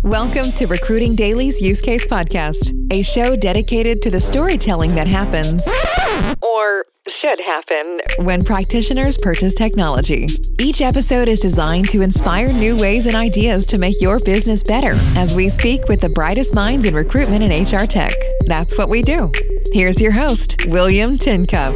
Welcome to Recruiting Daily's Use Case Podcast, a show dedicated to the storytelling that happens, or should happen, when practitioners purchase technology. Each episode is designed to inspire new ways and ideas to make your business better as we speak with the brightest minds in recruitment and HR tech. That's what we do. Here's your host, William Tincup.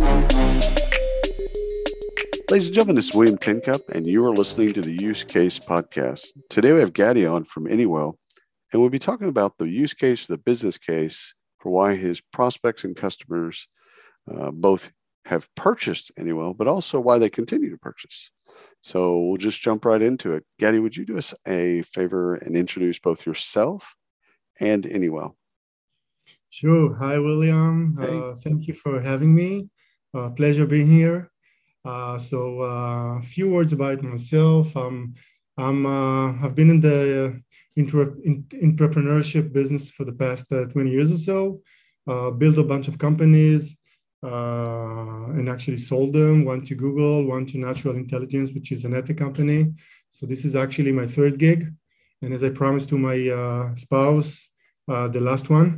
Ladies and gentlemen, this is William Tincup, and you are listening to the Use Case Podcast. Today we have Gadi on from Anywell, and we'll be talking about the use case, the business case for why his prospects and customers both have purchased Anywell, but also why they continue to purchase. So we'll just jump right into it. Gadi, would you do us a favor and introduce both yourself and Anywell? Sure. Hi, William. Hey. Thank you for having me. Pleasure being here. So a few words about myself. I've been in the entrepreneurship business for the past 20 years or so. Built a bunch of companies and actually sold them. One to Google, one to Natural Intelligence, which is an ethics company. So this is actually my third gig. And as I promised to my spouse, the last one.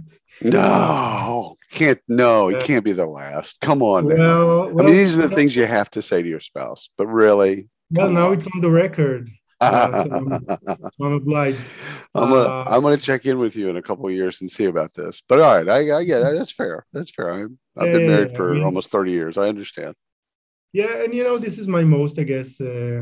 It can't be the last. Come on. Well, these are the things you have to say to your spouse, but really. Well, now it's on the record. So I'm obliged. I'm going to check in with you in a couple of years and see about this. But all right, I get that. That's fair. That's fair. I've been married for almost 30 years. I understand. Yeah, and this is my most, I guess,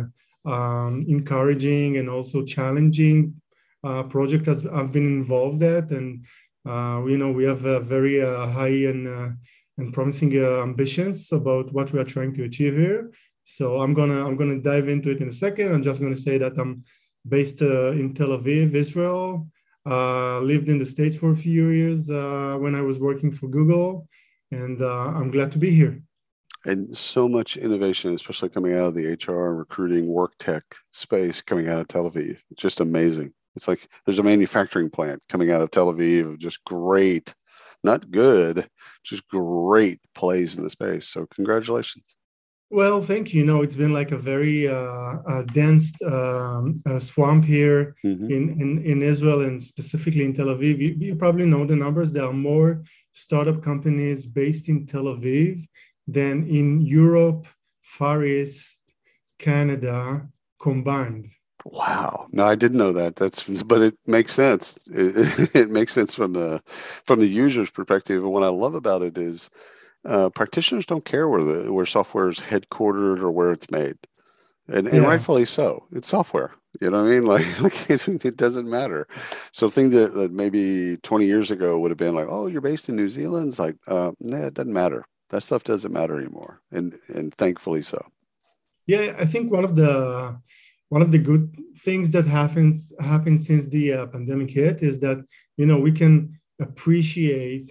encouraging and also challenging project as I've been involved at, and we have a very high and promising ambitions about what we are trying to achieve here. So I'm gonna dive into it in a second. I'm just gonna say that I'm based in Tel Aviv, Israel. Lived in the States for a few years when I was working for Google, and I'm glad to be here. And so much innovation, especially coming out of the HR and recruiting work tech space, coming out of Tel Aviv. It's just amazing. It's like there's a manufacturing plant coming out of Tel Aviv of just great, not good, just great plays in the space. So congratulations. Well, thank you. It's been like a very dense swamp here in Israel, and specifically in Tel Aviv. You probably know the numbers. There are more startup companies based in Tel Aviv than in Europe, Far East, Canada combined. Wow. No, I didn't know that. But it makes sense. It makes sense from the user's perspective. And what I love about it is practitioners don't care where software is headquartered or where it's made. And rightfully so. It's software. You know what I mean? Like it doesn't matter. So thing that maybe 20 years ago would have been like, oh, you're based in New Zealand. It's like, it doesn't matter. That stuff doesn't matter anymore. And thankfully so. Yeah, I think one of the good things that happened since the pandemic hit is that, we can appreciate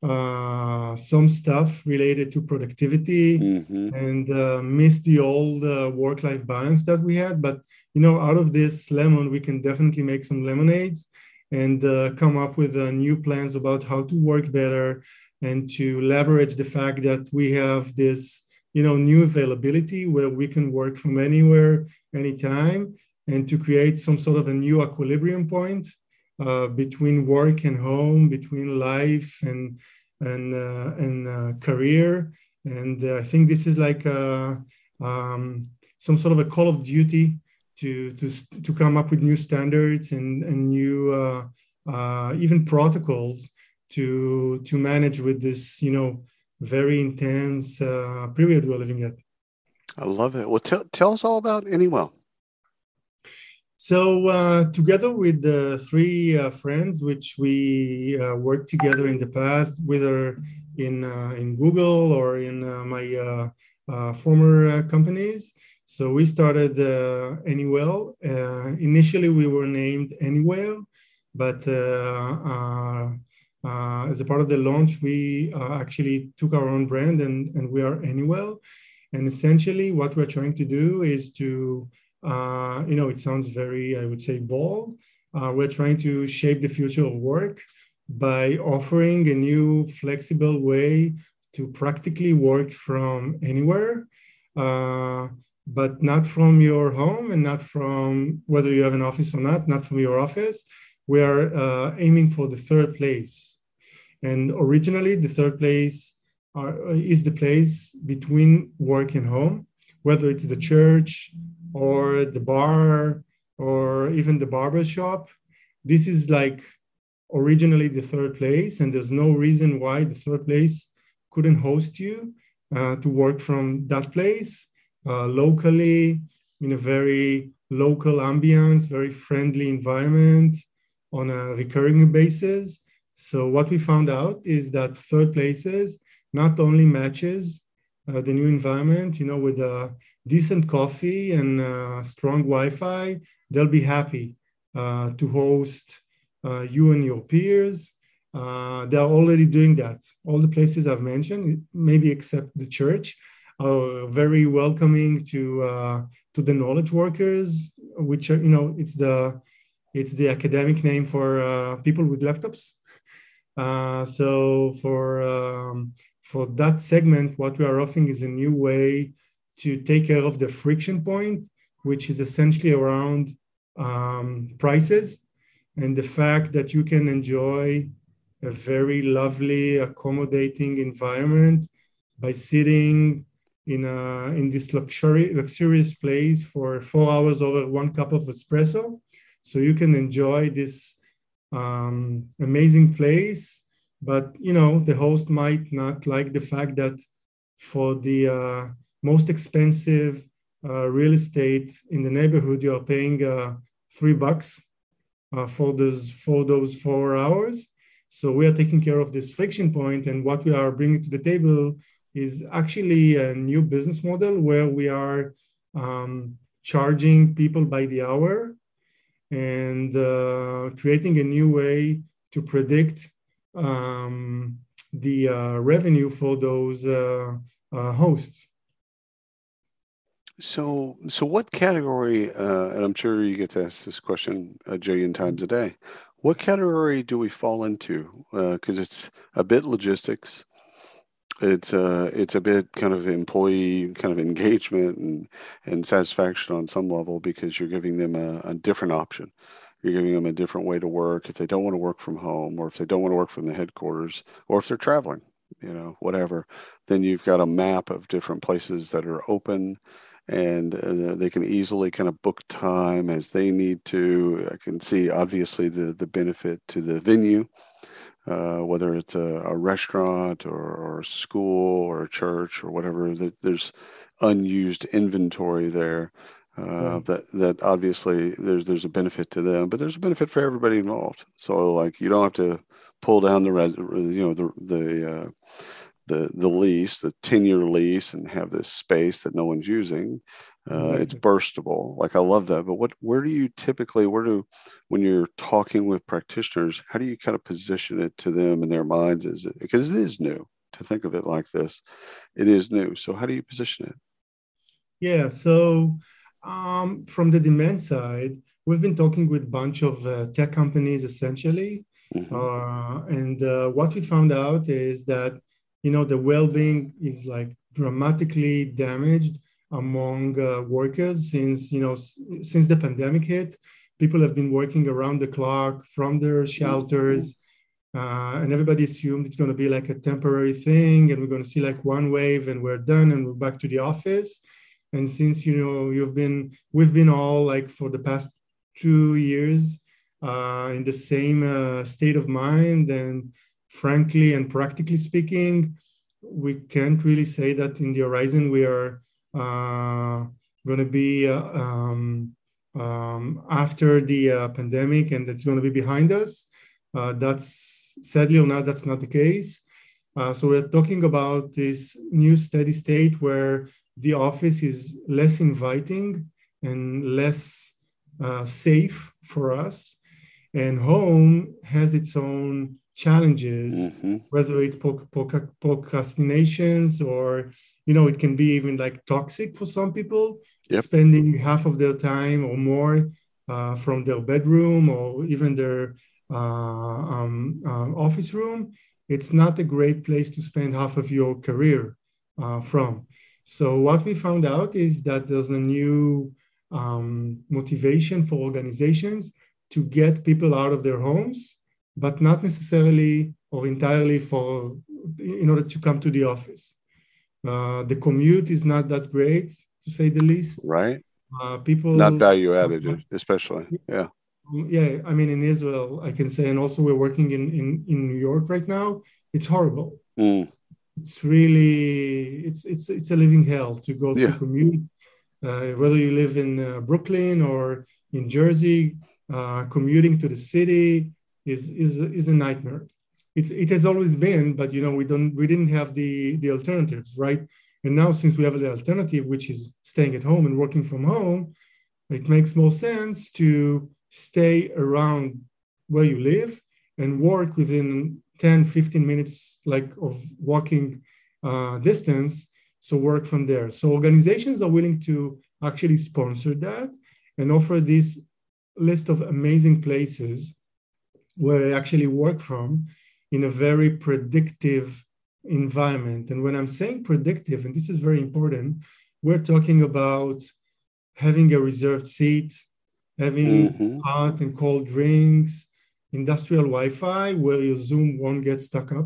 some stuff related to productivity and miss the old work-life balance that we had. But, out of this lemon, we can definitely make some lemonades and come up with new plans about how to work better and to leverage the fact that we have this, new availability where we can work from anywhere, anytime, and to create some sort of a new equilibrium point between work and home, between life and career. And I think this is like some sort of a call of duty to come up with new standards and new even protocols to manage with this, very intense period we're living at. I love it. Well, tell us all about Anywell. So together with the three friends, which we worked together in the past, whether in Google or in my former companies. So we started Anywell. Initially, we were named Anywell, but as a part of the launch, we actually took our own brand and we are Anywell. And essentially what we're trying to do is to, it sounds very, I would say, bold. We're trying to shape the future of work by offering a new flexible way to practically work from anywhere. but not from your home and not from whether you have an office or not from your office. We are aiming for the third place. And originally, the third place is the place between work and home, whether it's the church or the bar or even the barber shop. This is like originally the third place, and there's no reason why the third place couldn't host you to work from that place locally in a very local ambience, very friendly environment on a recurring basis. So what we found out is that third places not only matches the new environment, with a decent coffee and strong Wi-Fi, they'll be happy to host you and your peers. They're already doing that. All the places I've mentioned, maybe except the church, are very welcoming to the knowledge workers, which are, it's the academic name for people with laptops. So for that segment, what we are offering is a new way to take care of the friction point, which is essentially around prices and the fact that you can enjoy a very lovely, accommodating environment by sitting in this luxurious place for 4 hours over 1 cup of espresso. So you can enjoy this amazing place, but the host might not like the fact that for the most expensive real estate in the neighborhood, you are paying $3 for those 4 hours. So we are taking care of this friction point, and what we are bringing to the table is actually a new business model where we are charging people by the hour and creating a new way to predict the revenue for those hosts. So what category, and I'm sure you get to ask this question a jillion times a day, what category do we fall into? Because it's a bit logistics. It's a bit kind of employee kind of engagement and satisfaction on some level, because you're giving them a different option. You're giving them a different way to work if they don't want to work from home, or if they don't want to work from the headquarters, or if they're traveling, whatever. Then you've got a map of different places that are open, and they can easily kind of book time as they need to. I can see obviously the benefit to the venue, whether it's a restaurant or a school or a church or whatever. There's unused inventory there. That obviously there's a benefit to them, but there's a benefit for everybody involved. So like, you don't have to pull down the lease, the 10-year lease, and have this space that no one's using. Exactly. It's burstable. Like, I love that. But where do you typically, when you're talking with practitioners, how do you kind of position it to them in their minds? Because it is new to think of it like this. It is new. So how do you position it? Yeah. So from the demand side, we've been talking with a bunch of tech companies essentially. Mm-hmm. And what we found out is that, the well-being is like dramatically damaged among workers since the pandemic hit. People have been working around the clock from their shelters, and everybody assumed it's going to be like a temporary thing, and we're going to see like one wave and we're done and we're back to the office. And since we've been all like for the past 2 years in the same state of mind, and frankly and practically speaking, we can't really say that in the horizon we are going to be after the pandemic and it's going to be behind us. That's sadly or not, that's not the case. So we're talking about this new steady state where the office is less inviting and less safe for us, and home has its own challenges, mm-hmm. whether it's procrastinations or, it can be even like toxic for some people, yep. Spending half of their time or more from their bedroom or even their office room. It's not a great place to spend half of your career from. So what we found out is that there's a new motivation for organizations to get people out of their homes, but not necessarily or entirely in order to come to the office. The commute is not that great, to say the least. Right. People not value added, especially. Yeah. Yeah. I mean, in Israel, I can say, and also we're working in New York right now. It's horrible. It's really, it's a living hell to go through commute. Whether you live in Brooklyn or in Jersey, commuting to the city is a nightmare. It has always been, but we didn't have the alternatives, right? And now, since we have the alternative, which is staying at home and working from home, it makes more sense to stay around where you live and work within 10, 15 minutes of walking distance. So work from there. So organizations are willing to actually sponsor that and offer this list of amazing places where I actually work from in a very predictive environment. And when I'm saying predictive, and this is very important, we're talking about having a reserved seat, having hot and cold drinks, industrial Wi-Fi where your Zoom won't get stuck up,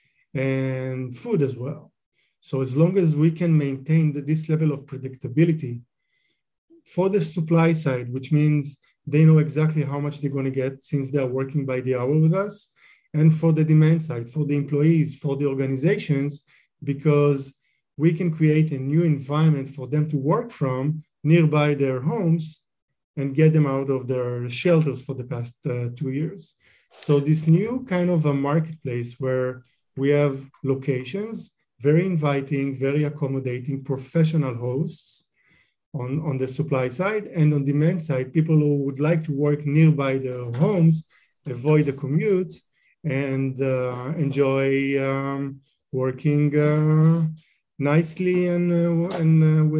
and food as well. So as long as we can maintain this level of predictability for the supply side, which means they know exactly how much they're going to get since they're working by the hour with us, and for the demand side, for the employees, for the organizations, because we can create a new environment for them to work from nearby their homes and get them out of their shelters for the past 2 years. So this new kind of a marketplace where we have locations, very inviting, very accommodating, professional hosts on the supply side, and on demand side, people who would like to work nearby their homes, avoid the commute, and enjoy working nicely and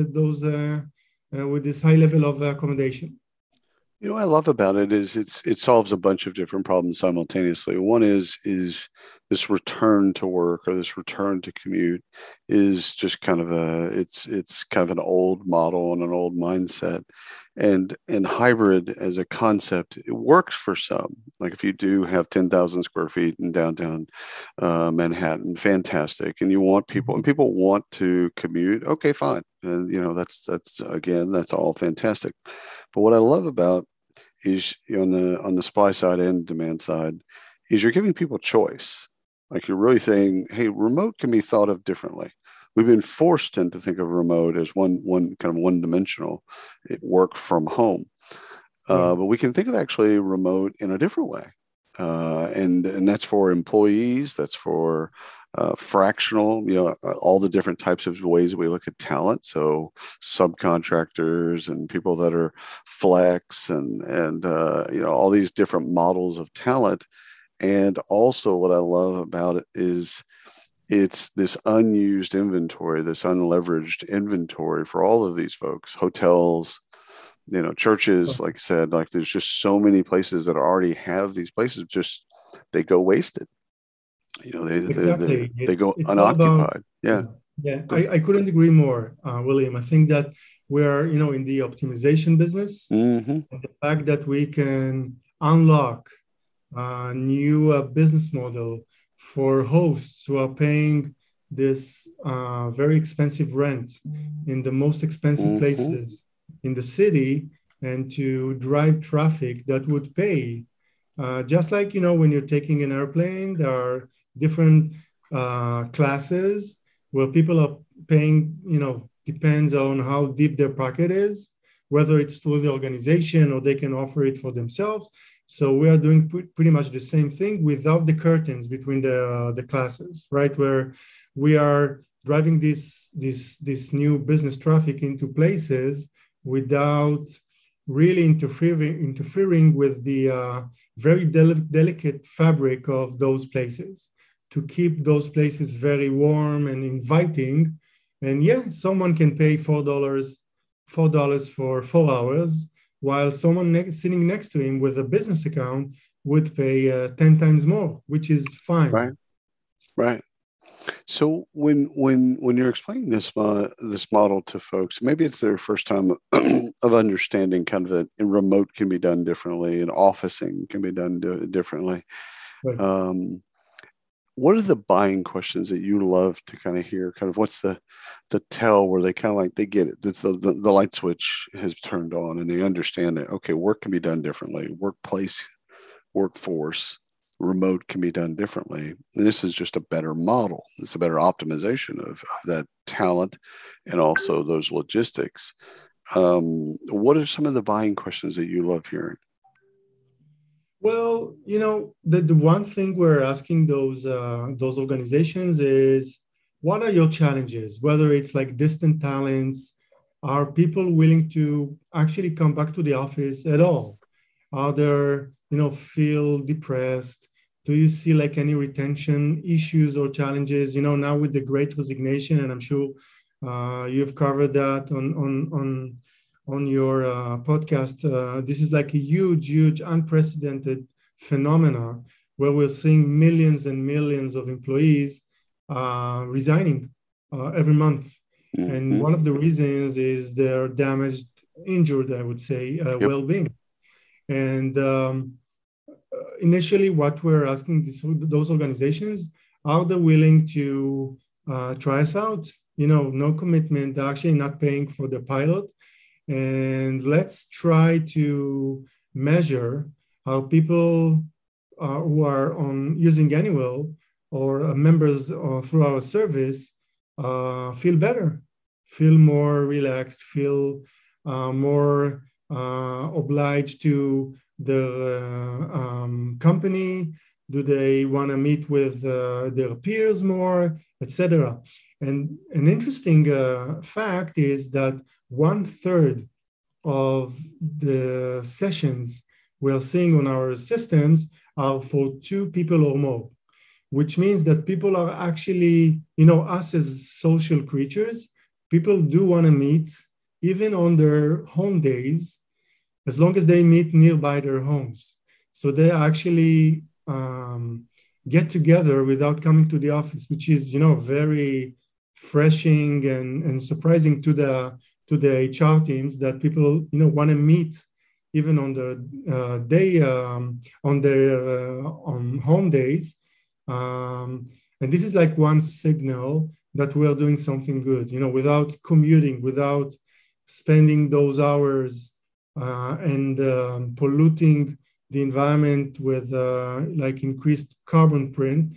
with this high level of accommodation. What I love about it is it solves a bunch of different problems simultaneously. One is this return to work or this return to commute is just kind of it's kind of an old model and an old mindset, and hybrid as a concept, it works for some. Like if you do have 10,000 square feet in downtown Manhattan, fantastic, and you want people and people want to commute, okay, fine, and that's all fantastic. But what I love about is on the supply side and demand side is you're giving people choice. Like you're really saying, hey, remote can be thought of differently. We've been forced to think of remote as one kind of one-dimensional, work from home. But we can think of actually remote in a different way. And that's for employees, that's for fractional, all the different types of ways we look at talent. So subcontractors and people that are flex and all these different models of talent. And also what I love about it is it's this unused inventory, this unleveraged inventory for all of these folks, hotels, churches, like I said, like there's just so many places that already have these places, just they go wasted. They go unoccupied. Yeah. I couldn't agree more, William. I think that we're, in the optimization business. And the fact that we can unlock a new business model for hosts who are paying this very expensive rent in the most expensive places in the city, and to drive traffic that would pay. Just like, when you're taking an airplane, there are different classes where people are paying, depends on how deep their pocket is, whether it's through the organization or they can offer it for themselves. So we are doing pretty much the same thing without the curtains between the classes, right? Where we are driving this new business traffic into places without really interfering with the very delicate fabric of those places, to keep those places very warm and inviting. And someone can pay $4 for 4 hours, while someone sitting next to him with a business account would pay 10 times more, which is fine. Right. So when you're explaining this model to folks, maybe it's their first time of understanding kind of that remote can be done differently and officing can be done differently. Right. What are the buying questions that you love to kind of hear? Kind of what's the tell where they kind of like they get it, the light switch has turned on and they understand that, okay, work can be done differently, workplace, workforce, remote can be done differently. And this is just a better model. It's a better optimization of that talent and also those logistics. What are some of the buying questions that you love hearing? Well, the one thing we're asking those organizations is, what are your challenges? Whether it's like distant talents, are people willing to actually come back to the office at all? Are there, feel depressed? Do you see like any retention issues or challenges? Now with the Great Resignation, and I'm sure you've covered that on your podcast. This is like a huge, unprecedented phenomena where we're seeing millions and millions of employees resigning every month. Mm-hmm. And one of the reasons is their damaged, injured, I would say, well-being. And initially, what we're asking those organizations, are they willing to try us out? No commitment, actually not paying for the pilot. And let's try to measure how people who are using Anywell or members through our service feel better, feel more relaxed, feel more obliged to the company. Do they want to meet with their peers more, etc.? And an interesting fact is that 1/3 of the sessions we're seeing on our systems are for 2 people or more, which means that people are actually, us as social creatures, people do want to meet even on their home days, as long as they meet nearby their homes. So they actually get together without coming to the office, which is, very refreshing and surprising to the HR teams, that people, want to meet even on the day, on their on home days. And this is like one signal that we're doing something good, without commuting, without spending those hours and polluting the environment with like increased carbon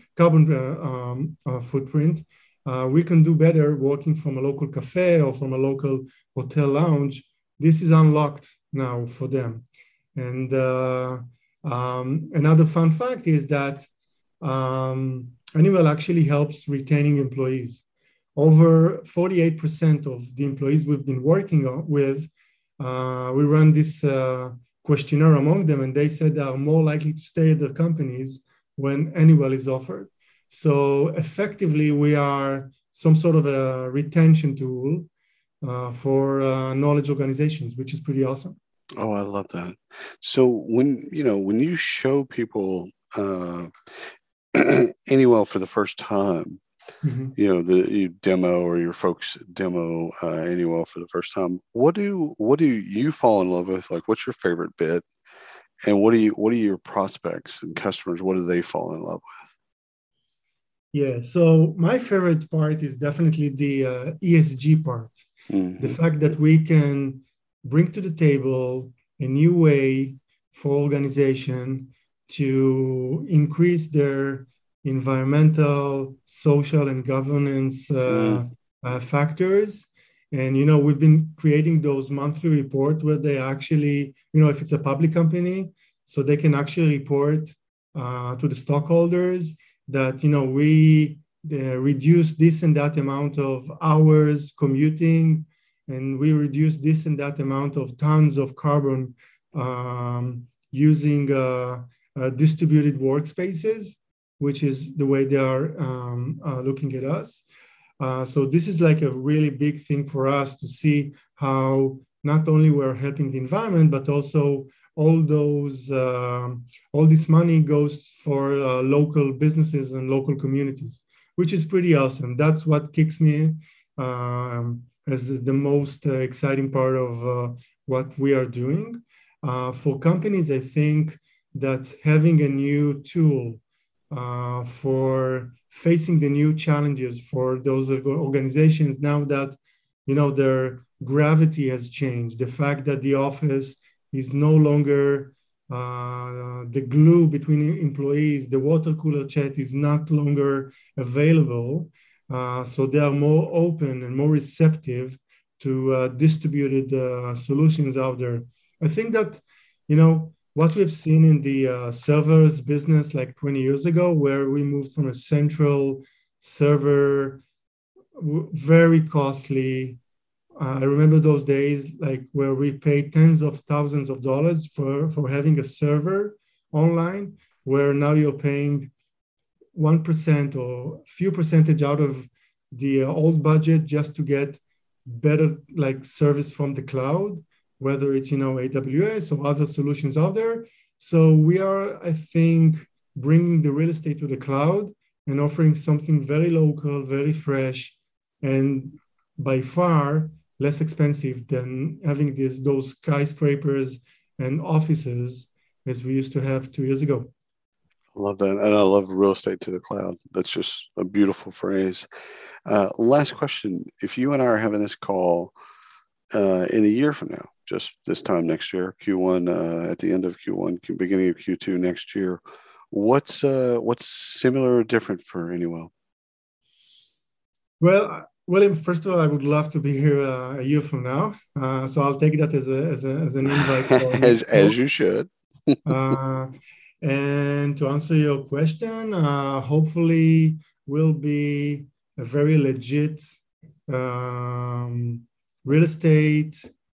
footprint. We can do better working from a local cafe or from a local hotel lounge. This is unlocked now for them. And another fun fact is that Anywell actually helps retaining employees. Over 48% of the employees we've been working with, we run this questionnaire among them, and they said they are more likely to stay at their companies when Anywell is offered. So effectively, we are some sort of a retention tool for knowledge organizations, which is pretty awesome. Oh, I love that. So when you show people Anywell for the first time, mm-hmm. You demo or your folks demo Anywell for the first time, what do you fall in love with? Like, what's your favorite bit, and what are your prospects and customers, what do they fall in love with? Yeah, so my favorite part is definitely the ESG part. Mm-hmm. The fact that we can bring to the table a new way for organization to increase their environmental, social, and governance factors. And, we've been creating those monthly reports where they actually, if it's a public company, so they can actually report to the stockholders that, we reduce this and that amount of hours commuting, and we reduce this and that amount of tons of carbon using distributed workspaces, which is the way they are looking at us. So this is like a really big thing for us to see how not only we're helping the environment, but also all this money goes for local businesses and local communities, which is pretty awesome. That's what kicks me as the most exciting part of what we are doing. For companies, I think that having a new tool for facing the new challenges for those organizations, now that their gravity has changed, the fact that the office is no longer the glue between employees, the water cooler chat is not longer available, so they are more open and more receptive to distributed solutions out there. I think that what we've seen in the servers business like 20 years ago, where we moved from a central server, very costly. I remember those days, like where we paid tens of thousands of dollars for having a server online, where now you're paying 1% or few percentage out of the old budget just to get better like service from the cloud, whether it's AWS or other solutions out there. So we are, I think, bringing the real estate to the cloud and offering something very local, very fresh, and by far less expensive than having those skyscrapers and offices as we used to have 2 years ago. I love that. And I love real estate to the cloud. That's just a beautiful phrase. Last question. If you and I are having this call in a year from now, just this time next year, Q1, at the end of Q1, beginning of Q2 next year, what's similar or different for Anywell? Well, William, first of all, I would love to be here a year from now. So I'll take that as an invite. as you should. And to answer your question, hopefully we'll be a very legit real estate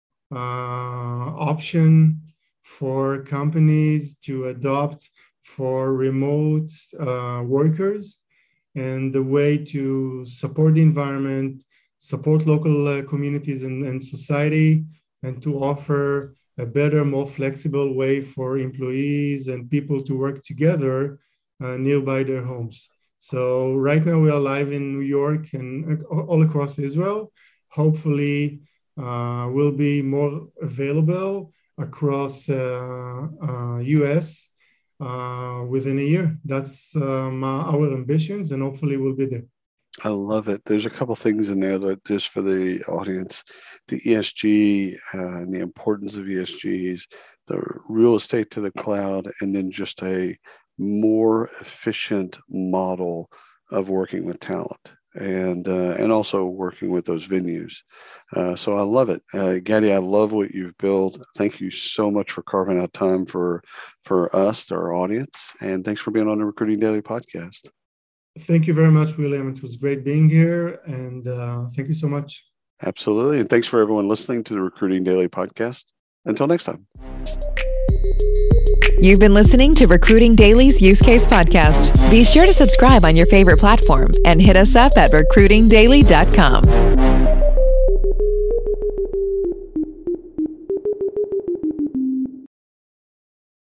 option for companies to adopt for remote workers, and the way to support the environment, support local communities and society, and to offer a better, more flexible way for employees and people to work together nearby their homes. So right now we are live in New York and all across Israel. Hopefully we'll be more available across US within a year. That's our ambitions, and hopefully we'll be there. I love it. There's a couple things in there that just for the audience, the ESG and the importance of ESGs, the real estate to the cloud, and then just a more efficient model of working with talent and also working with those venues. So I love it. Gadi, I love what you've built. Thank you so much for carving out time for us, our audience, and thanks for being on the Recruiting Daily podcast. Thank you very much, William. It was great being here, and thank you so much. Absolutely. And thanks for everyone listening to the Recruiting Daily podcast. Until next time. You've been listening to Recruiting Daily's Use Case Podcast. Be sure to subscribe on your favorite platform and hit us up at recruitingdaily.com.